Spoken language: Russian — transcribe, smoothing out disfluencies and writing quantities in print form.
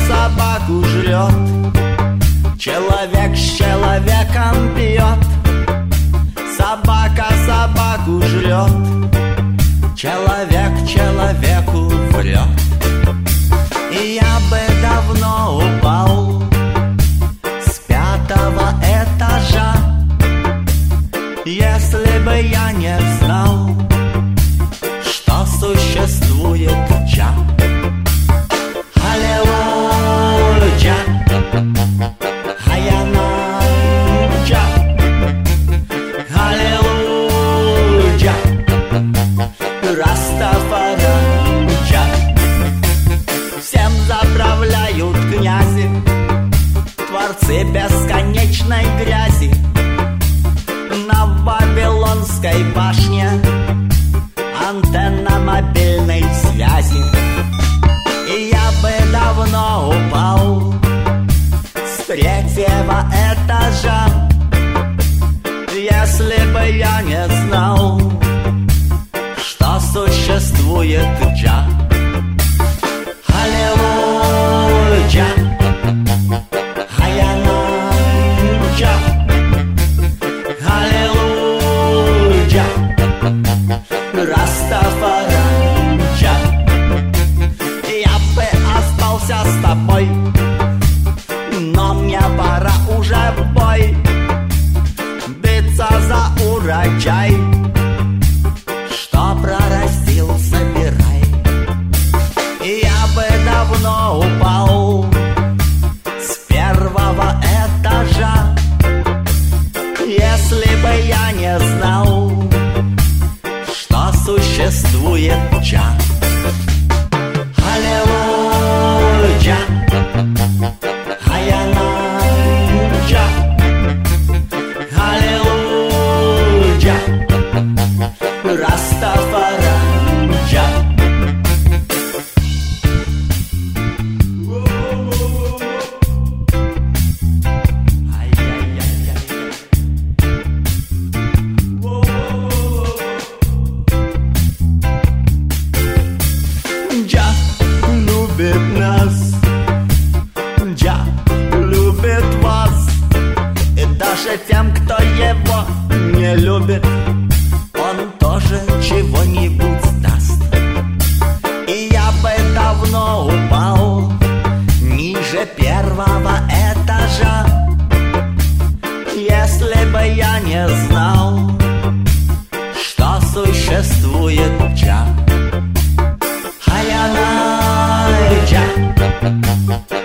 собаку жрет, человек с человеком пьет. Собака собаку жрет, человек человеку врет. И я бы давно упал с 5-го этажа, если бы я не знал, что существует джа. Аллилуйя, Хайяна-джа. Аллилуйя, Растафари-джа. Всем заправляют князи, творцы бесконечной грязи. На Вавилонской башне антенна мобильной связи. И я бы давно упал с 3-го этажа, если бы я не знал, что существует джа. Аллилуйя, Хайяна-джа. Аллилуйя, Растафари-джа. Я бы остался с тобой, но мне пора уже в бой биться за урожай, что прорастил, собирай. И я бы давно упал с 1-го этажа, если бы я не знал, что существует джа. Аллилуйя, Хайяна-джа. Аллилуйя, Растафари-джа. Джа любит нас, джа любит вас, и даже тем, кто его не любит, он тоже чего-нибудь даст. И я бы давно упал ниже 1-го этажа, если бы я не знал, что существует джа. Хайяна-джа.